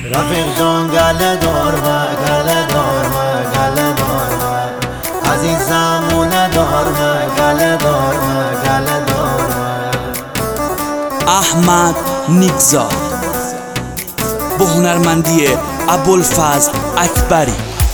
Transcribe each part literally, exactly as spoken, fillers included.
رفیق جان گله دارمه گله دارمه گله دارمه عزیزمونه دارمه گله دارمه گله دارمه. احمد نیکزاد با هنرمندی ابوالفضل اکبری.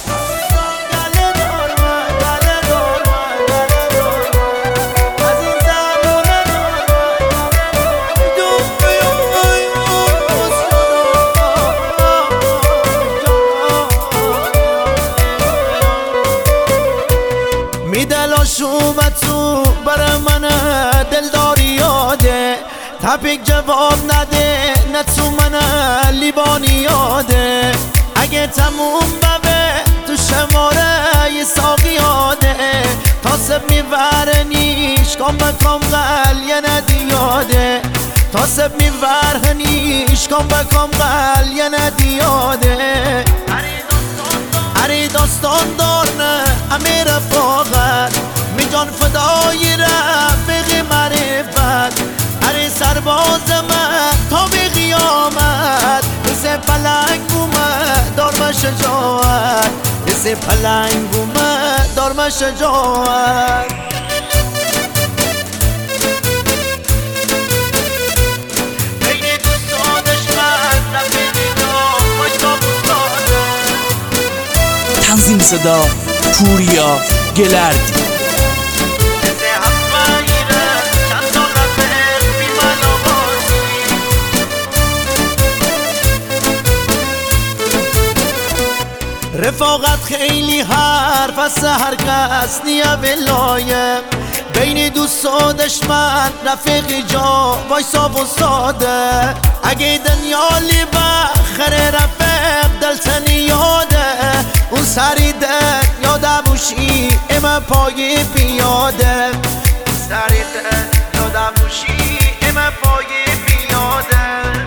میدلاش اومد تو برای من دلداری یاده، تپیک جواب نده نه تو من لیبانی یاده. اگه تموم ببه تو شماره یه ساقی یاده، تاسب میبره نیش کام بکام قل یه ندی یاده. تاسب میبره نیش کام بکام قل یه ندی یاده. هری داستان دارنه امیر فاقت می جان فدای رفیق معرفت. هری سرباز من تا به قیامت، مثل پلنگ اومد دارم شجاعت، مثل پلنگ اومد دارم شجاعت. بین دوستان دشمن رفیقی دار باشتا بستاده. تنظیم صدا پوریا گلردی. رفاقت خیلی حرف است، هر کس نیه ولایه. بین دوست و دشمن رفیقی جا وایسا و ساده. اگه دنیالی بخره رفیق دلتنی یاده، اون سری دل یاده بوشی اما پای پیاده. اون سری دل یاده بوشی اما پای پیاده.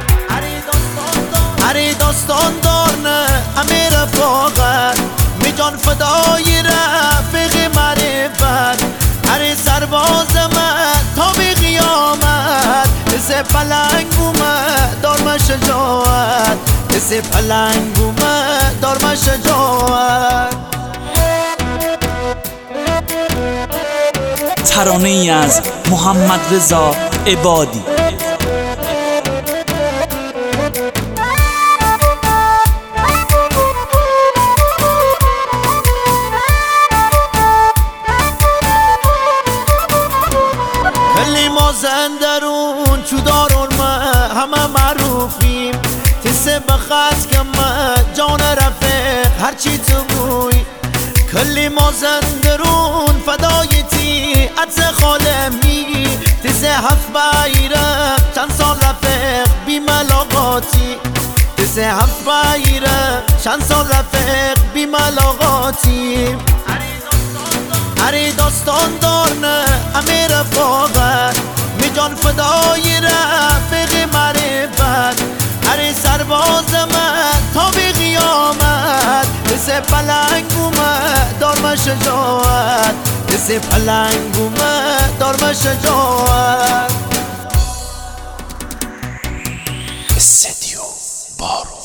هری داستان دارنه امیر فاقت می جان فدای رفیق معرفت. هری سرباز من تا به قیامت، مثل پلنگ اومد دارم شجاعت، مثل پلنگ اومد دارم شجاعت. ترانه ای از محمد رضا عبادی. زندرون چو دارون ما همه معروفیم، تسه بخط کم جان رفیق هرچی تو بوی. کلی ما زندرون فدای تی عدس خالمی، تسه هفت بیرم چند سال رفیق بی ملاقاتی. تسه هفت بیرم چند سال رفیق بی ملاقاتی. هری داستان دارنه امیر فاقت می جان فدای رفیق معرفت. هری سرباز من تا به قیامت، مثل پلنگ اومد دارم شجاعت، مثل پلنگ اومد دارم شجاعت. استدیو بارو.